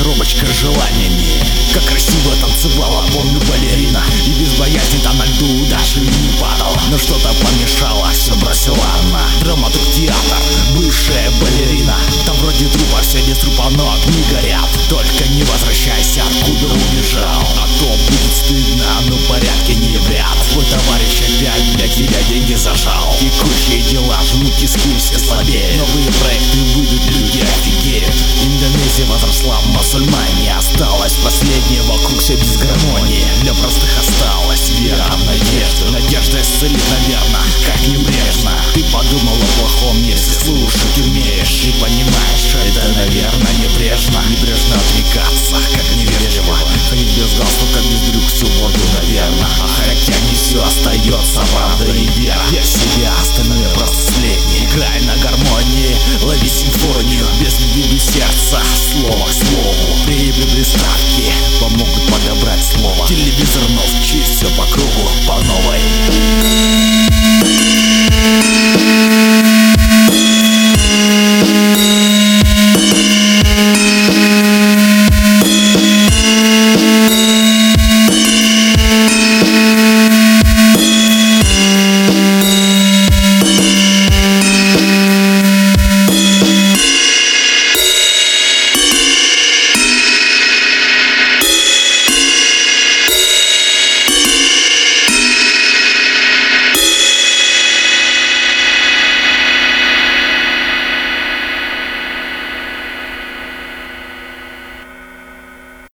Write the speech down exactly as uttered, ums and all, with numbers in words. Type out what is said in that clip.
коробочка с желаниями. Как красиво танцевала, помню, балерина, и без боязни там на льду даже не падала. Но что-то помешало, все бросила она. Драматург, театр, бывшая балерина. Там вроде трупа, все без трупа, но огни горят. Только не возвращайся, откуда убежал, а то будет стыдно, но в порядке не вряд. Твой товарищ опять для тебя деньги зажал. Текущие дела жмут тиски, все слабее. Новые проекты выйдут, люди офигеют. Индонезия возросла, в мусульмане осталось. Последнее вокруг все без гармонии. Для простых осталась вера в надежду. Надежда исцелит, наверное, как небрежно. Ты подумал о плохом, если слушать умеешь и понимаешь,